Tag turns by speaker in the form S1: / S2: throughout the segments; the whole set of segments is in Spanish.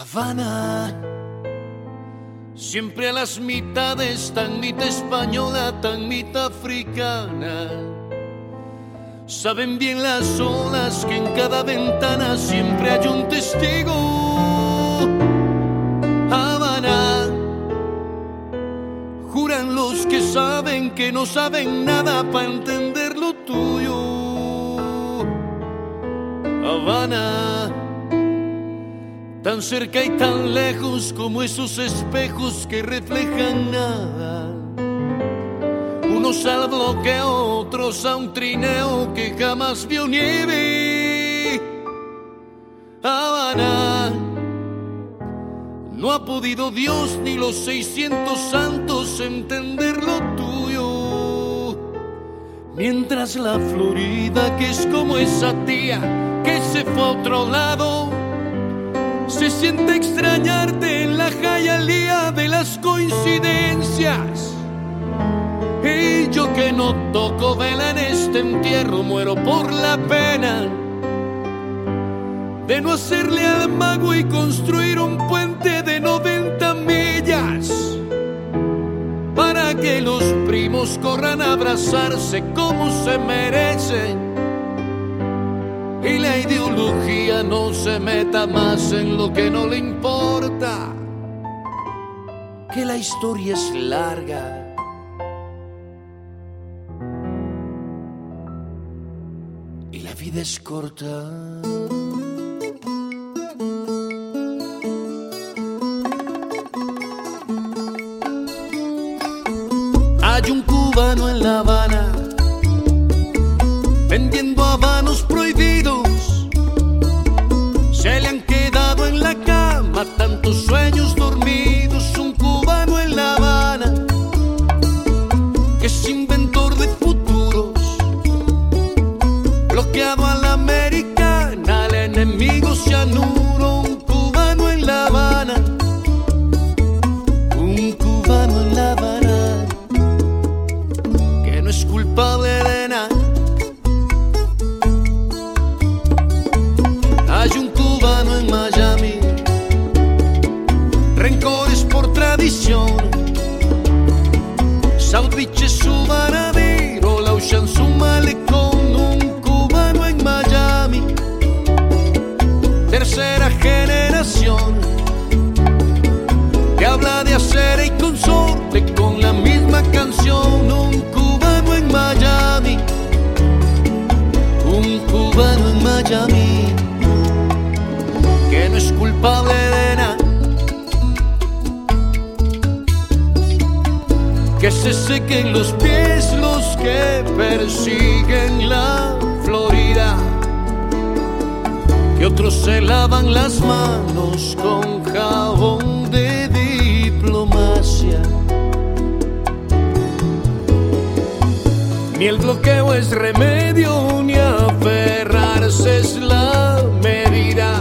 S1: Habana, siempre a las mitades, tan mitad española, tan mitad africana. Saben bien las olas que en cada ventana siempre hay un testigo. Habana, juran los que saben que no saben nada para entender lo tuyo. Habana, tan cerca y tan lejos como esos espejos que reflejan nada. Unos al bloqueo, otros a un trineo que jamás vio nieve. Habana, no ha podido Dios ni los 600 santos entender lo tuyo. Mientras la Florida, que es como esa tía que se fue a otro lado, se siente extrañarte en la jayalía de las coincidencias. Y yo que no toco vela en este entierro, muero por la pena de no hacerle al mago y construir un puente de 90 millas para que los primos corran a abrazarse como se merecen y la ideología no se meta más en lo que no le importa, que la historia es larga y la vida es corta. Hay un cubano en La Habana vendiendo habanos prohibidos. Se le han quedado en la cama tantos sueños dormidos. Un cubano en La Habana que es inventor de futuros, bloqueado a la americana, al enemigo cianuro. Un cubano en La Habana, un cubano en La Habana que no es culpable de nada. Hay un cubano en Miami, rencores por tradición. South Beach es su varadero, la Ocean su malecón. Un cubano en Miami, tercera generación, que habla de acera y consorte con la misma canción. Un cubano en Miami, un cubano en Miami que no es culpable de nada. Que se sequen los pies los que persiguen la Florida, que otros se lavan las manos con jabón de diplomacia. Ni el bloqueo es remedio, ni aferrarse es la medida.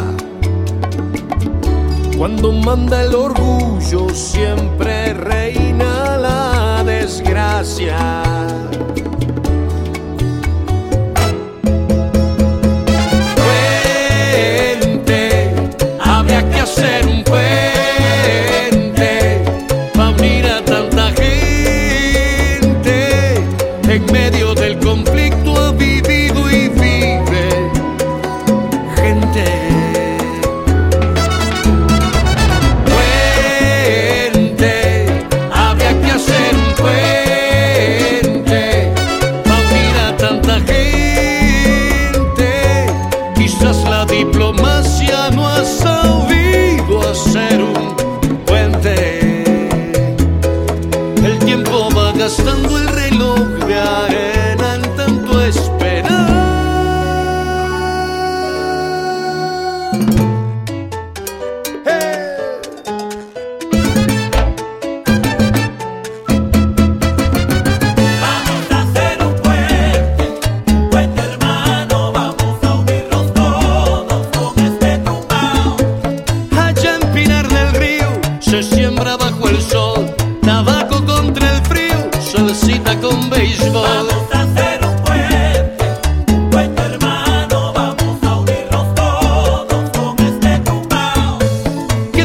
S1: Cuando manda el orgullo siempre reina la desgracia. Puente, habría que hacer un puente para unir a tanta gente. En medio del conflicto ha vivido y vive gente. Diplomacia no ha sabido hacer un puente. El tiempo va gastando el reloj de arena en tanto esperar. Con béisbol.
S2: Vamos a hacer un puente, puente hermano, vamos a unirnos todos con este tumbao.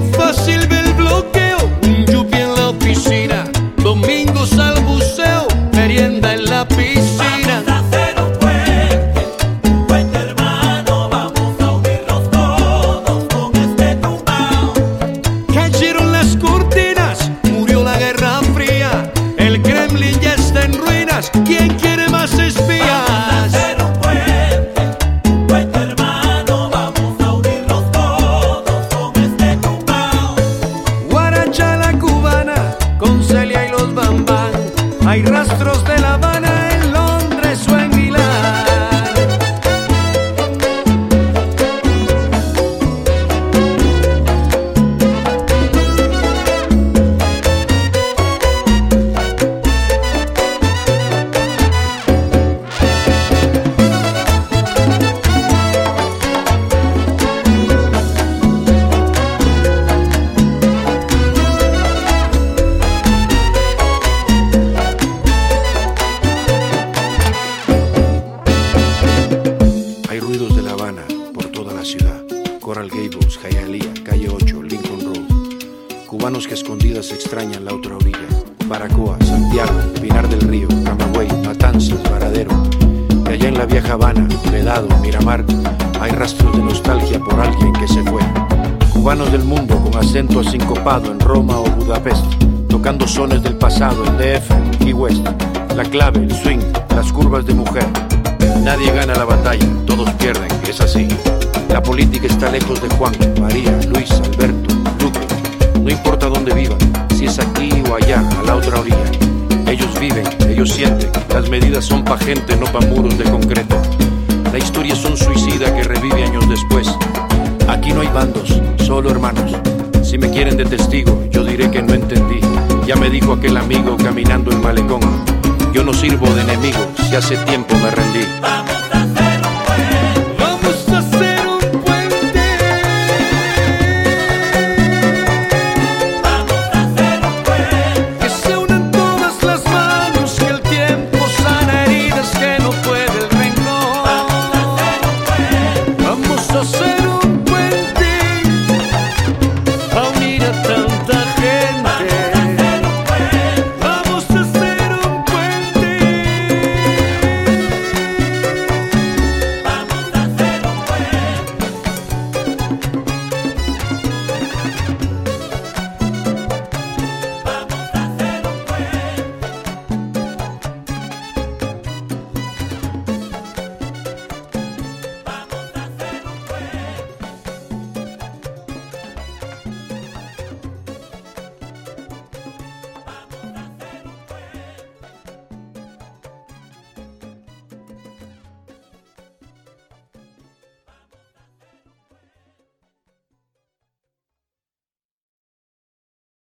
S1: con Celia y los Bambán. Hay rastros de La Habana en Londres o en Milán.
S3: Coral Gables, Hialeah, Calle 8, Lincoln Road. Cubanos que escondidas extrañan la otra orilla. Baracoa, Santiago, Pinar del Río, Camagüey, Matanzas, Varadero. Y allá en la vieja Habana, Vedado, Miramar, hay rastros de nostalgia por alguien que se fue. Cubanos del mundo con acento asincopado en Roma o Budapest, tocando sones del pasado en DF, Key West. La clave, el swing, las curvas de mujer. Nadie gana la batalla, todos pierden, es así. La política está lejos de Juan, María, Luis, Alberto, Lupe. No importa dónde vivan, si es aquí o allá, a la otra orilla. Ellos viven, ellos sienten. Las medidas son pa' gente, no pa' muros de concreto. La historia es un suicida que revive años después. Aquí no hay bandos, solo hermanos. Si me quieren de testigo, yo diré que no entendí. Ya me dijo aquel amigo caminando el malecón. Yo no sirvo de enemigo, si hace tiempo me rendí.